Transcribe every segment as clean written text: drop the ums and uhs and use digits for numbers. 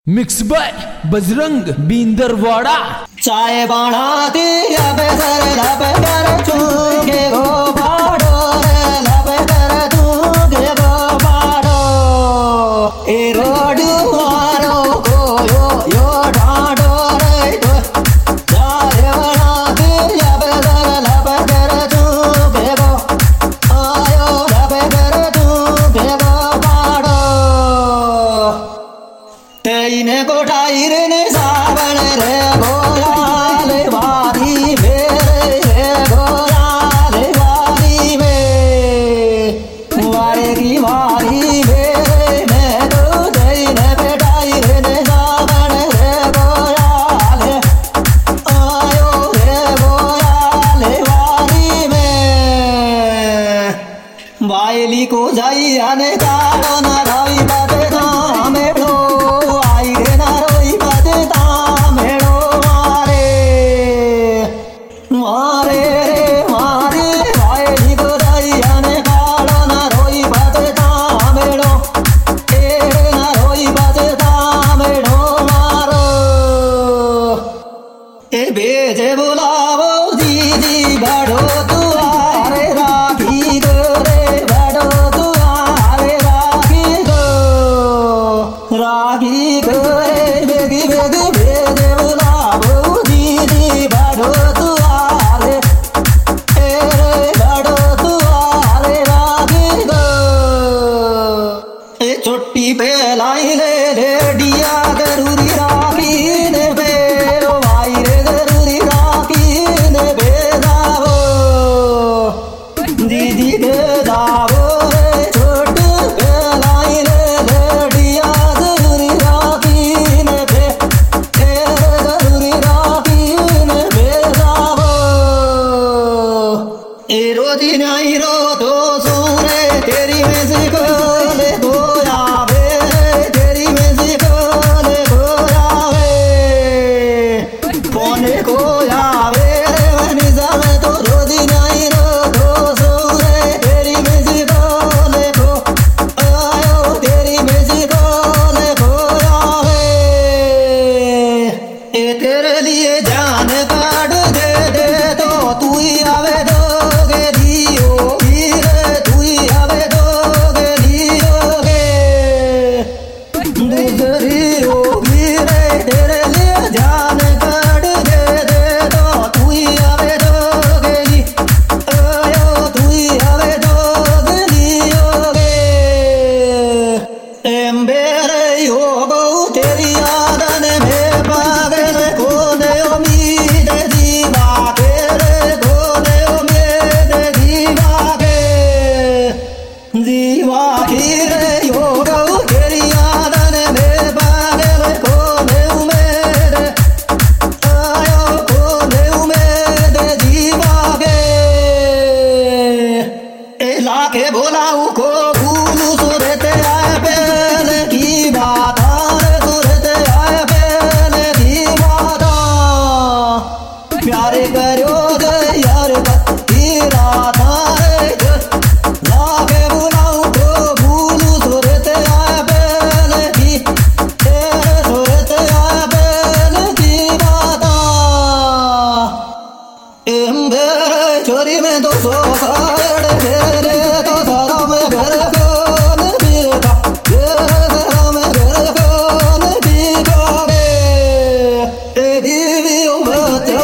Mix by Bajrang बींदरवाड़ा। चाय बनाती अब सर लब कर चूके वो बाड़ो रे लब कर चूके वो बाड़ो ए रोडू मारो को यो ढाडो रे तो चाय बनाती अब सर लब कर चूके वो आयो लब कर चूके वो बाड़ो तेने कोठाई रे सावन रे गोलाल वारी मेरे रे गोलाल वारी में वारे की वारी मेरे में तो तेने बेटाई रे सावन रे गोलाल आयो रे गोलाल वारी में वायली को जाई आने कालो ना राई बाते धामे भेजे बुलावो दीदी बड़ो दुआरे राखी गो रे बड़ो दुआरे राखी गो रे बेगी बेगी भेजे बुलावो दीदी बड़ो दुआरे रे बड़ो दुआरे राखी गो ए चोटी पे लाई ले रेडिया जरूरी राखी ने दीदी के दावो रे छोट बेलाई रे लेडिया जरूरी राखी ने बे जरूरी राखी ने बेदावो ए रोजी नहीं रो तो सुने तेरी में से कोले गोया वे तेरी में से कोले गोया वे कोने गोया वे निजाम तो रोजी नहीं रो तेरे लिए जान काट दे दे तो तू ही आवे दोगे दियो हीरे तू ही आवे दोगे दियोगे दूसरी होगी रे तेरे लिए जान काट दे दे तो तू ही आवे दोगे आयो तू ही आवे दोगे दियोगे एम्बेरे हो बहु तेरी आदन में पागल कोने उम्मीद दीवा तेरे कोने उम्मीद दीवा की रे हो गऊ तेरी आदन में पागल कोने उम्मीद आयो कोने उम्मीद दीवा के ए लाके बोलाऊ को भूलू सुरते आए पहले की बात प्यारे करो दे यार हीरा थारे लागे बुलाऊं तो भूलू सुरते आए पहले की तेरे सुरते आए पहले की बाता एम्बेरे चोरी में तो सो साड़े फेरे तो सारा में घर कौन बीगा तेरे सारा में घर कौन बीगागे ए दीवी बच्चा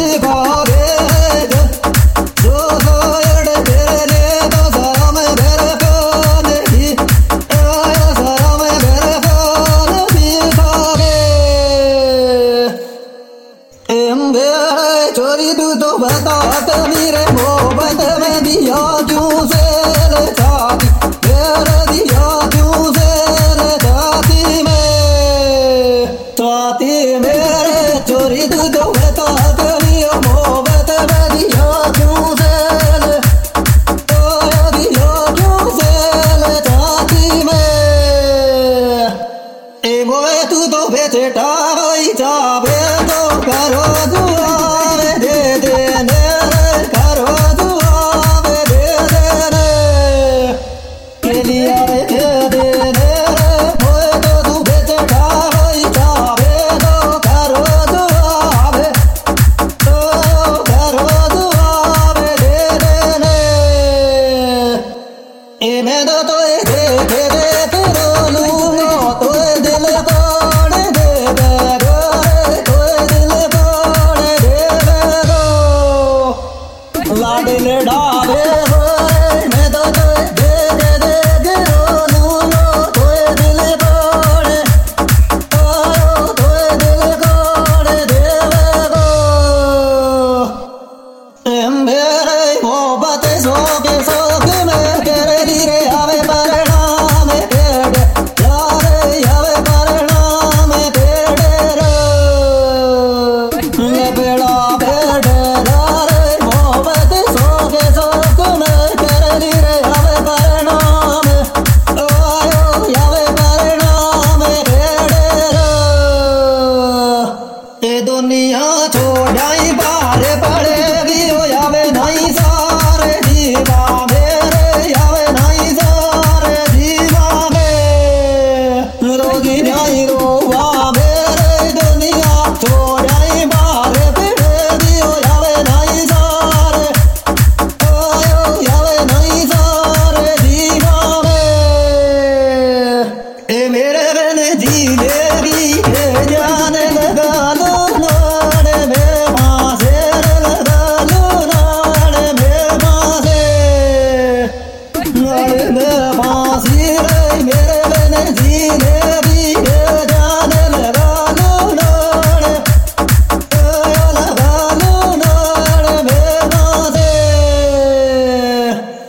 चोरी तू तो बता मेरे मोहब्बत में दिया क्यों से ले जाती मेरे दिया क्यों से ले जाती मेरे चोरी तू तो बता मेरे मोहब्बत में दिया क्यों से ले दिया क्यों से ले जाती ए मोए तू तो बेचेटा ही जावे तो करो दुआ दे देने करो दुआ दे देने के लिए दे देने मोए तो तू बेचेटा ही रोगी जाई रोवा मेरे दुनिया छोड़ाई बारे पिड़े दियो यावे नहीं सारे आयो यावे नहीं सारे दीवाने ए मेरे बन जी लेगी ए जाने लगा लो नाड़े में मासे लगा लो नाड़े में मासे नाड़े में मासी रे मेरे बन जी लेगी